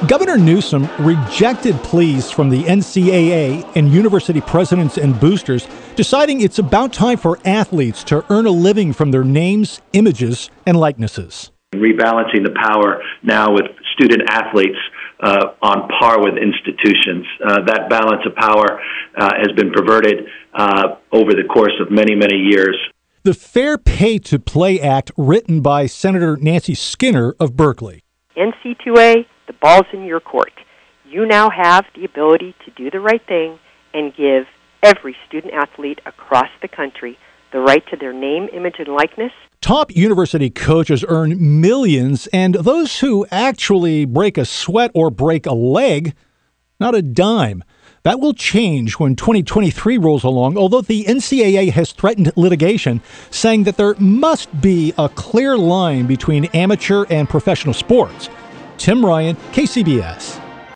Governor Newsom rejected pleas from the NCAA and university presidents and boosters, deciding it's about time for athletes to earn a living from their names, images, and likenesses. Rebalancing the power now with student athletes on par with institutions. That balance of power has been perverted over the course of many, many years. The Fair Pay to Play Act, written by Senator Nancy Skinner of Berkeley. NC2A, the ball's in your court. You now have the ability to do the right thing and give every student-athlete across the country the right to their name, image, and likeness. Top university coaches earn millions, and those who actually break a sweat or break a leg, not a dime. That will change when 2023 rolls along, although the NCAA has threatened litigation, saying that there must be a clear line between amateur and professional sports. Tim Ryan, KCBS.